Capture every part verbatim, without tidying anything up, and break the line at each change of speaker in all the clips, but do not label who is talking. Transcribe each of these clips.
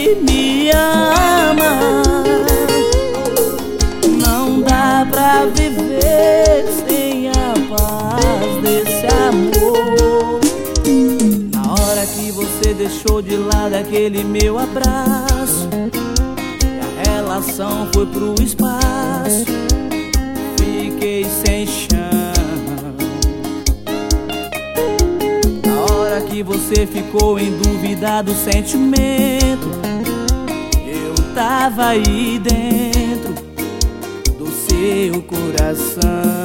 que me ama. Não dá pra viver sem a paz desse amor. Na hora que você deixou de lado aquele meu abraço, a relação foi pro espaço, fiquei sem chão. Na hora que você ficou em dúvida do sentimento, eu tava aí dentro do seu coração.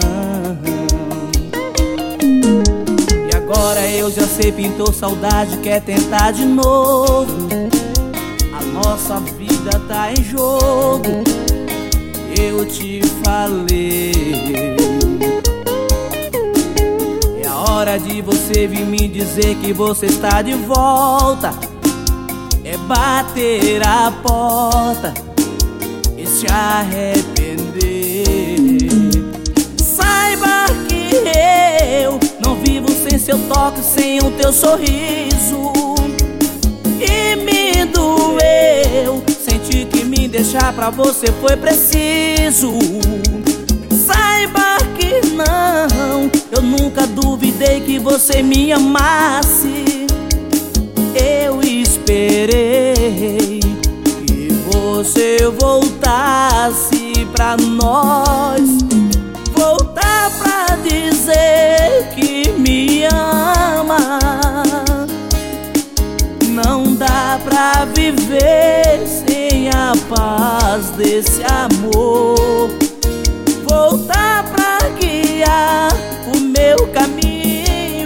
E agora eu já sei, pintou saudade, quer tentar de novo. A nossa vida tá em jogo, eu te falei. É a hora de você vir me dizer que você está de volta. É bater a porta e se arrepender. Saiba que eu não vivo sem seu toque, sem o teu sorriso. E me doeu sentir que me deixar pra você foi preciso. Saiba que não, eu nunca duvidei que você me amasse. Eu esperei que você voltasse pra nós, voltar pra dizer que me ama. Não dá pra viver sem a paz desse amor. Voltar pra guiar o meu caminho.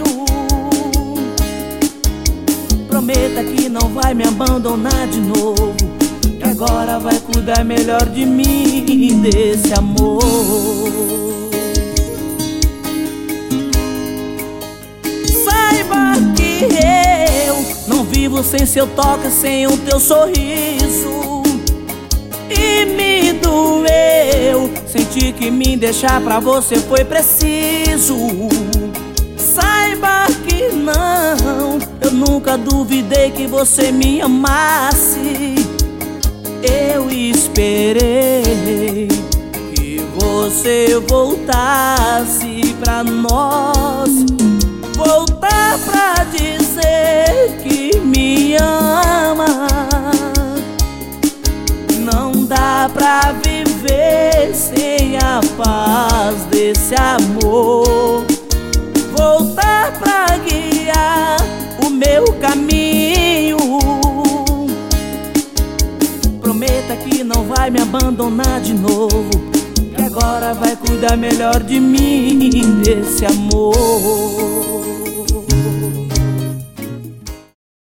Prometa que não vai me abandonar de novo, que agora vai cuidar melhor de mim, desse amor. Saiba que eu não vivo sem seu toque, sem o teu sorriso. E me doeu sentir que me deixar pra você foi preciso. Saiba que não, eu nunca duvidei que você me amasse. Eu esperei que você voltasse pra nós, voltar pra dizer que me ama. Não dá pra viver sem a paz desse amor. Voltar pra guiar o meu caminho. Prometa que não vai me abandonar de novo, que agora vai cuidar melhor de mim, desse amor.